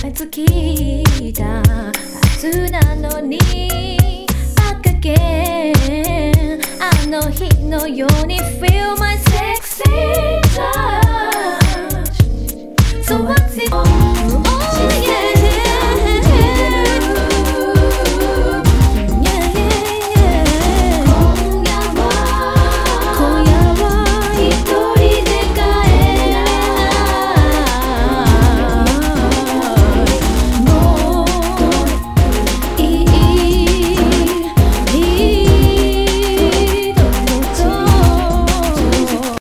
尽きたはずなのに Back again あの日のように Feel my